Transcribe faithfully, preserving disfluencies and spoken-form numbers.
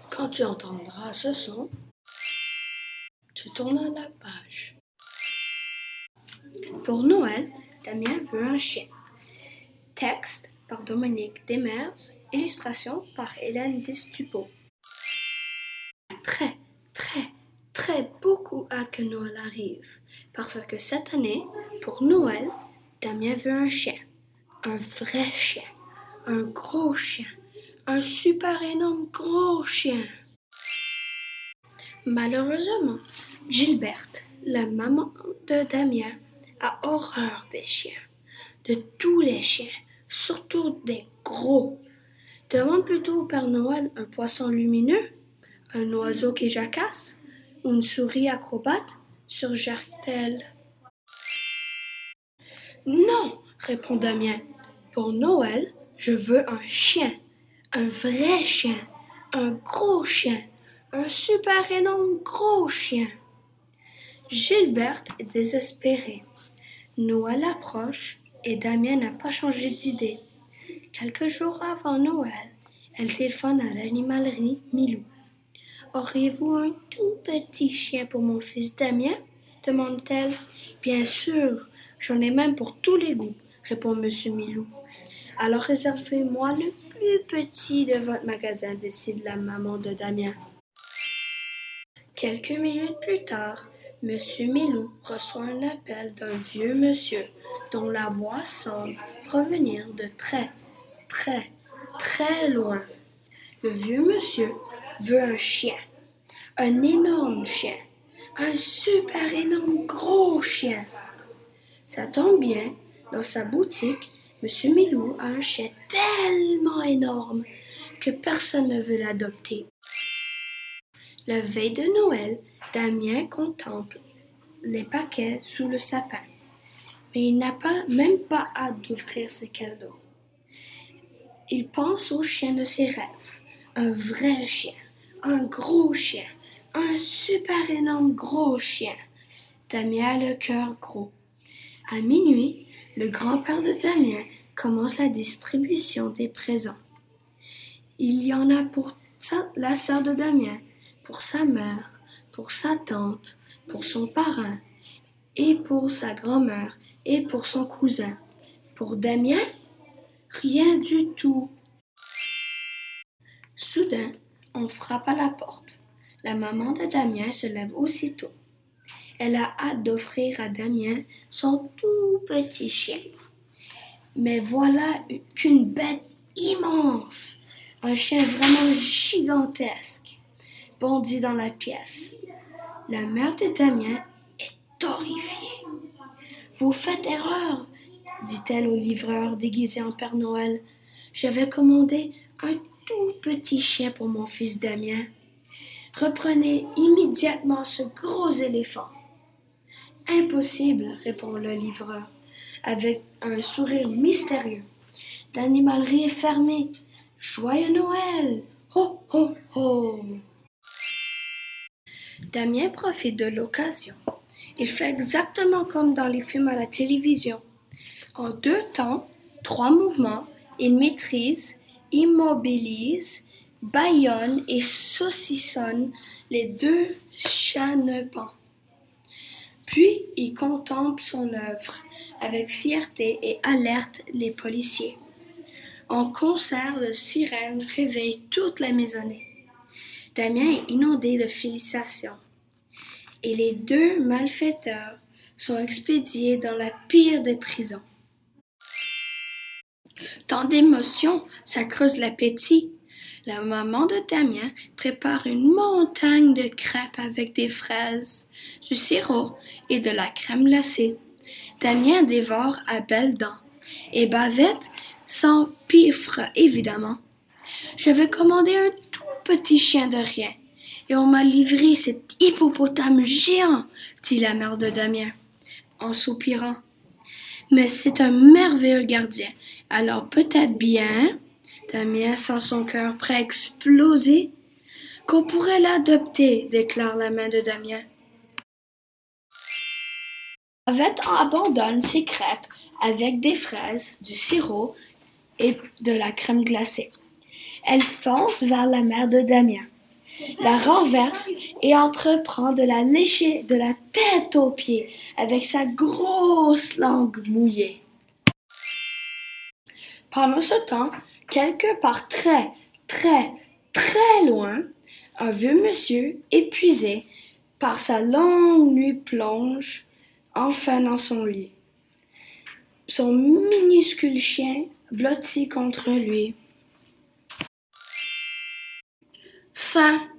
Quand tu entendras ce son, tu tournes la page. Pour Noël, Damien veut un chien. Texte par Dominique Demers, illustration par Hélène Destupeau. Très, très, très beaucoup hâte que Noël arrive, parce que cette année, pour Noël, Damien veut un chien. Un vrai chien. Un gros chien. Un super énorme gros chien. Malheureusement, Gilberte, la maman de Damien, a horreur des chiens. De tous les chiens, surtout des gros. Demande plutôt au Père Noël un poisson lumineux, un oiseau qui jacasse, ou une souris acrobate, suggère-t-elle. Non, répond Damien. Pour Noël, je veux un chien, un vrai chien, un gros chien, un super énorme gros chien. Gilberte est désespérée. Noël approche et Damien n'a pas changé d'idée. Quelques jours avant Noël, elle téléphone à l'animalerie Milou. « Auriez-vous un tout petit chien pour mon fils Damien ?» demande-t-elle. « Bien sûr, j'en ai même pour tous les goûts, » répond Monsieur Milou. « Alors réservez-moi le plus petit de votre magasin, » décide la maman de Damien. Quelques minutes plus tard, Monsieur Milou reçoit un appel d'un vieux monsieur dont la voix semble provenir de très, très, très loin. Le vieux monsieur veut un chien, un énorme chien, un super énorme gros chien. Ça tombe bien, dans sa boutique, Monsieur Milou a un chien tellement énorme que personne ne veut l'adopter. La veille de Noël, Damien contemple les paquets sous le sapin, mais il n'a pas, même pas hâte d'ouvrir ses cadeaux. Il pense au chien de ses rêves, un vrai chien, un gros chien, un super énorme gros chien. Damien a le cœur gros. À minuit, le grand-père de Damien commence la distribution des présents. Il y en a pour sa, la sœur de Damien, pour sa mère, pour sa tante, pour son parrain, et pour sa grand-mère, et pour son cousin. Pour Damien, rien du tout. Soudain, on frappe à la porte. La maman de Damien se lève aussitôt. Elle a hâte d'offrir à Damien son tout petit chien. Mais voilà qu'une bête immense, un chien vraiment gigantesque, bondit dans la pièce. La mère de Damien est horrifiée. « Vous faites erreur, » dit-elle au livreur déguisé en Père Noël. « J'avais commandé un tout petit chien pour mon fils Damien. Reprenez immédiatement ce gros éléphant. »« Impossible, » répond le livreur, avec un sourire mystérieux. « L'animalerie est fermée. Joyeux Noël! Ho, ho, ho! » Damien profite de l'occasion. Il fait exactement comme dans les films à la télévision. En deux temps, trois mouvements, il maîtrise, immobilise, bâillonne et saucissonne les deux chenepans. Puis, il contemple son œuvre avec fierté et alerte les policiers. Un concert de sirènes réveille toute la maisonnée. Damien est inondé de félicitations. Et les deux malfaiteurs sont expédiés dans la pire des prisons. Tant d'émotions, ça creuse l'appétit. La maman de Damien prépare une montagne de crêpes avec des fraises, du sirop et de la crème glacée. Damien dévore à belles dents. Et Bavette s'empiffre évidemment. J'avais commandé un tout petit chien de rien, et on m'a livré cet hippopotame géant, dit la mère de Damien, en soupirant. Mais c'est un merveilleux gardien, alors peut-être bien, Damien sent son cœur prêt à exploser, qu'on pourrait l'adopter, déclare la main de Damien. Bavette abandonne ses crêpes avec des fraises, du sirop et de la crème glacée. Elle fonce vers la mère de Damien. la renverse et entreprend de la lécher de la tête aux pieds avec sa grosse langue mouillée. Pendant ce temps, quelque part très, très, très loin, un vieux monsieur, épuisé par sa longue nuit, plonge enfin dans son lit. Son minuscule chien blottit contre lui. Fin.